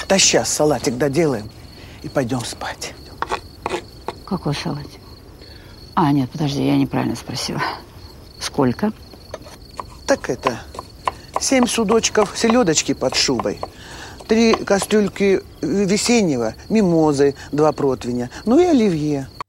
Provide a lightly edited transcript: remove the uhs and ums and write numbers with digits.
Да сейчас салатик доделаем и пойдем спать. Какой салатик? А, нет, подожди, я неправильно спросила. Сколько? Так это, 7 судочков селедочки под шубой, 3 кастрюльки весеннего, мимозы, 2 противня, ну и оливье.